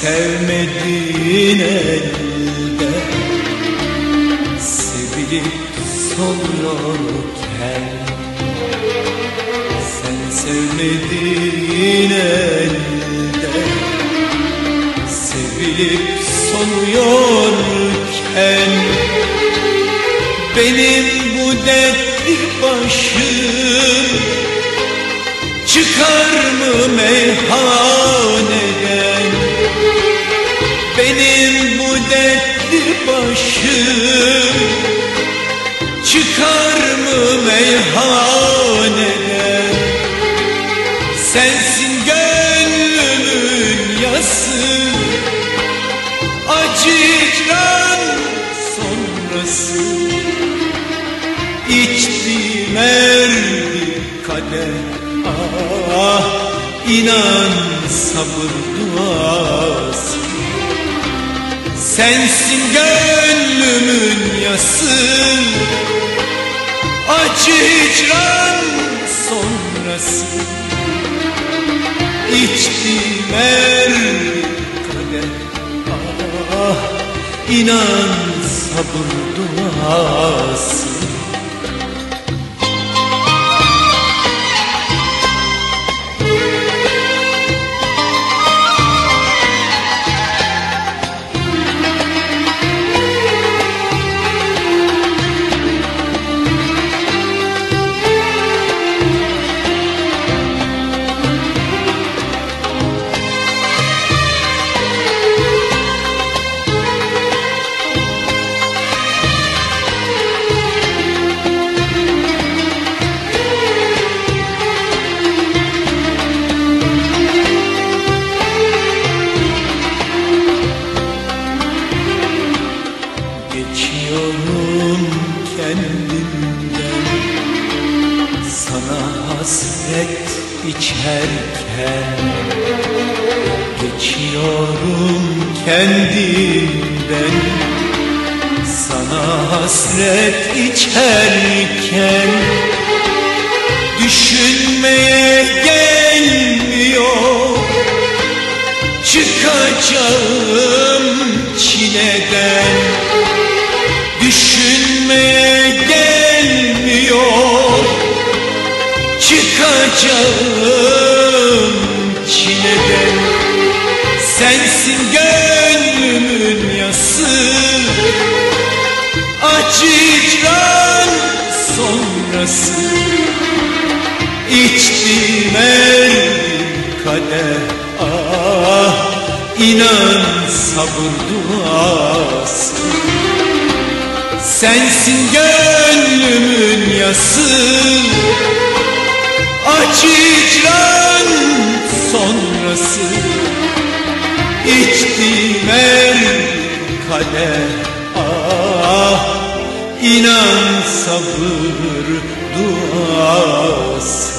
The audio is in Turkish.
sevmediğin elde sevilip sonuyorken, sen sevmediğin elde sevilip sonuyorken, benim bu dertli başım çıkar mı meyhaneden? Benim bu dertli başım çıkar mı meyhaneden? Sensin gönlümün yası, acı icran sonrası. İçtiğim her bir kadeh, ah inan sabır duası. Sensin gönlümün yası, acı hicran sonrası. İçtiğim her kadeh, ah inan sabır duası. Geçiyorum kendimden, sana hasret içerken. Geçiyorum kendimden, sana hasret içerken. Düşünmeye gelmiyor çıkacağım çileden. Düşünmeye gelmiyor çıkacağım çileden. Sensin gönlümün yası, acı icran sonrası. İçtiğim her kadeh, ah inan sabır duası. Sensin gönlümün yası, acı icran sonrası. İçtiğim her kadeh, ah inan sabır duası.